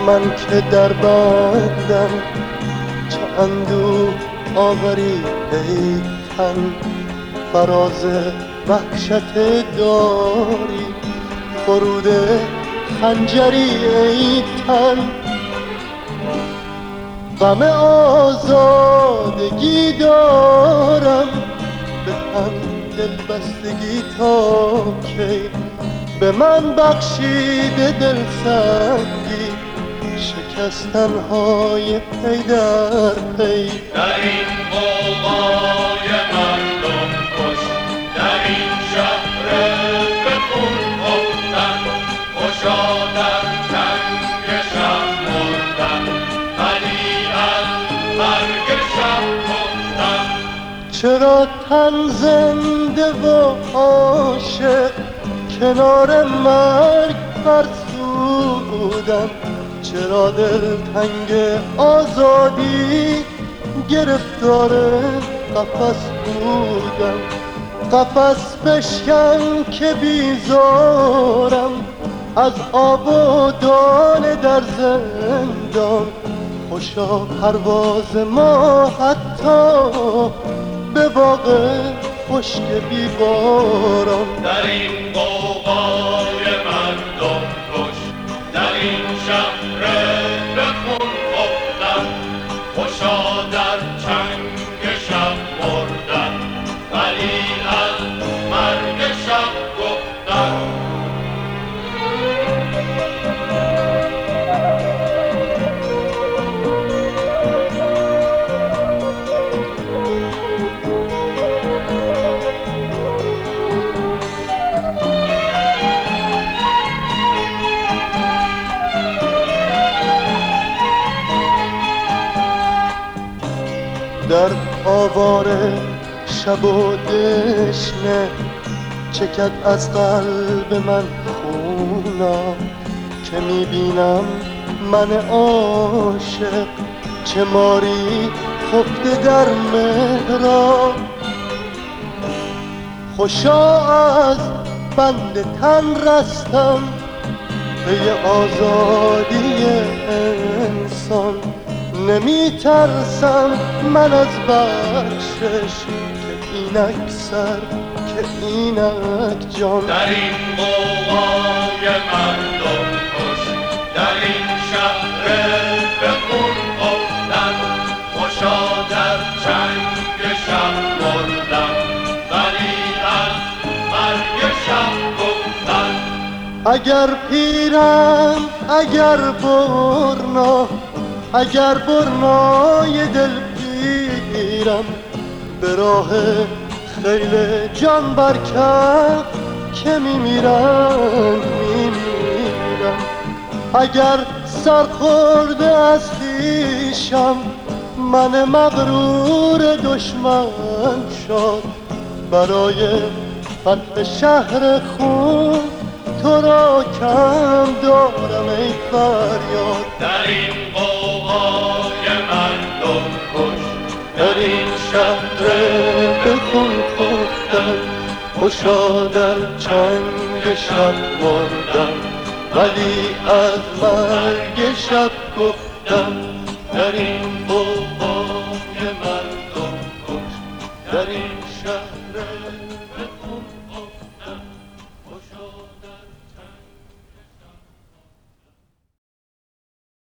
من که در بندم، چه اندوه آوری ای تن، فراز وحشت داری، فرود خنجری ای تن. غم آزادگی دارم، به هم دل بستگی تا کی، به من بخشیده دل سنگی، شکستن‌های پی در پی. در این غوغای مردم کش، در این شهر به خون افتن، خوشا در چنگ شب مردن، ولی از مرگ شب گفتن. چرا تن زنده و عاشق کنار مرگ فرسودم، چرا دلتنگ آزادی گرفتار قفس بودم. قفس بشکن که بیزارم از آب و دانه در زندان، خوشا پرواز ما حتی به باغ خشک بی باران. در این غوغای مردم کش، در این شهر به خون افتن، خوشا در چنگ شب مردن، ولی از مرگ شب گفتن. در آواره شب و دشنه چکد از قلب من خونا، که میبینم من عاشق چه ماری خفته در مهراب. خوشا از بند تن رستم پی آزادی انسان، نمی ترسم من از بخشش که اینک سر که اینک جان. در این غوغای مردم کش، در این شهر به خون افتن، خوشا در چنگ شب مردن، ولی از مرگ شب گفتن. اگر پیرم اگر برنا، اگر برنای دل پیرم، به راه خیل جان برکف که میمیرم. اگر سرخورده از خویشم من مغرور دشمن شد، برای فتح شهر خون تو را کم دارم ای فریاد. در این غوغای مردم کش، در این شهر به خون خفتم، خوشا در چنگ شب مردم، ولی از مرگ شب گفتم. در این